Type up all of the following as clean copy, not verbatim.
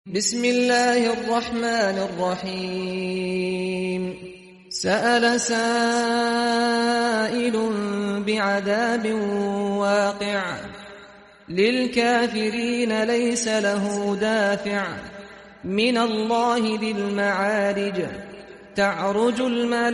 بسم الله الرحمن الرحيم سأل سائل بعذاب واقع للكافرين ليس له دافع من الله ذي المعارج تعرج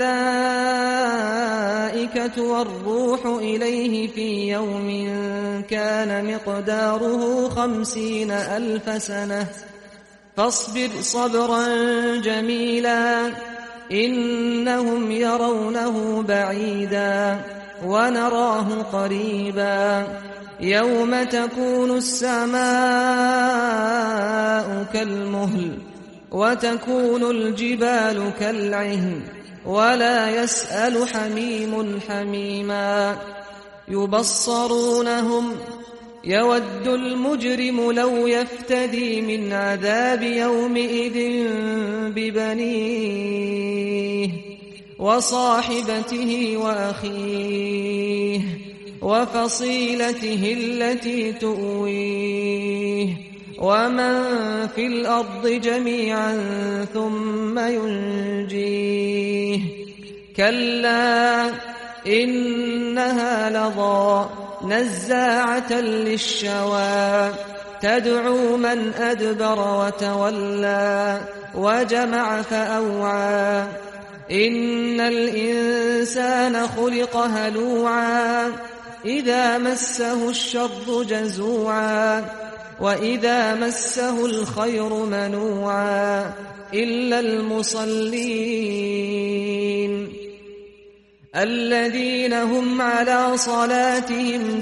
الملائكة والروح إليه في يوم كان مقداره 50,000 سنة فاصبر صبرا جميلا إنهم يرونه بعيدا ونراه قريبا يوم تكون السماء كالمهل وتكون الجبال كالعهن ولا يسأل حميم حميما يبصرونهم يود المجرم لو يفتدي من عذاب يومئذ ببنيه وصاحبته وأخيه وفصيلته التي تؤويه ومن في الأرض جميعا ثم ينجيه كلا إنها لظى نزاعة للشوى تدعو من أدبر وتولى وجمع فأوعى إن الإنسان خلق هلوعا إذا مسه الشر جزوعا وإذا مسه الخير منوعا إلا المصلين الذين هم على صلاتهم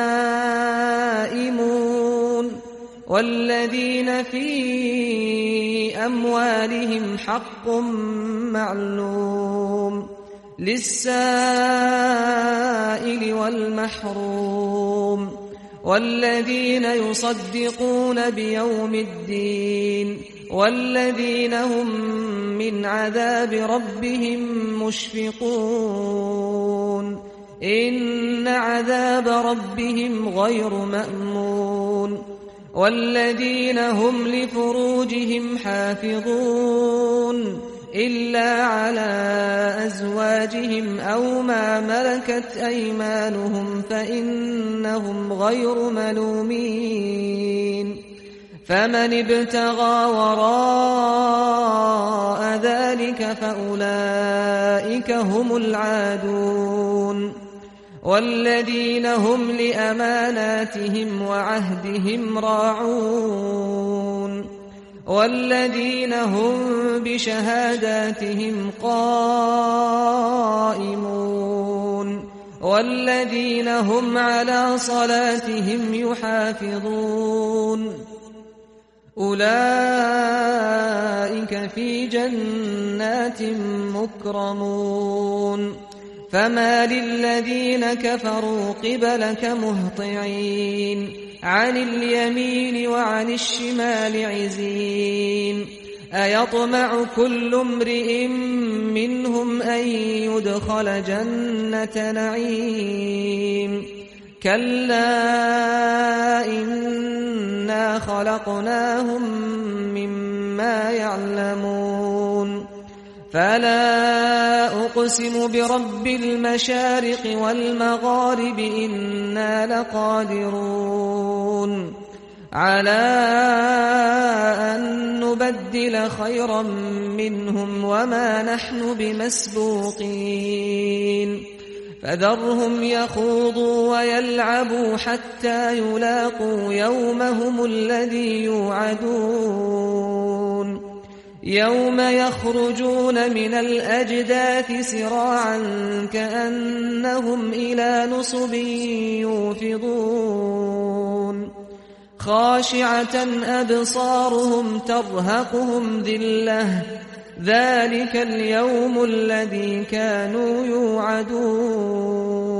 دائمون والذين في أموالهم حق معلوم للسائل والمحروم والذين يصدقون بيوم الدين والذين هم من عذاب ربهم مشفقون إن عذاب ربهم غير مأمون والذين هم لفروجهم حافظون إلا على أزواجهم أو ما ملكت أيمانهم فإنهم غير ملومين فمن ابتغى وراء ذلك فأولئك هم العادون والذين هم لأماناتهم وعهدهم راعون والذين هم بشهاداتهم قائمون والذين هم على صلاتهم يحافظون أولئك في جنات مكرمون فما للذين كفروا قبلك مهطعين عن اليمين وعن الشمال عزين أيطمع كل امرئ منهم أن يدخل جنة نعيم كلا إنا خلقناهم مما يعلمون فلا أقسم برب المشارق والمغارب إنا لقادرون على أن نبدل خيرا منهم وما نحن بمسبوقين فذرهم يخوضوا ويلعبوا حتى يلاقوا يومهم الذي يوعدون يوم يخرجون من الأجداث سراعا كأنهم إلى نصب يوفضون خاشعة أبصارهم ترهقهم ذلة ذلك اليوم الذي كانوا يوعدون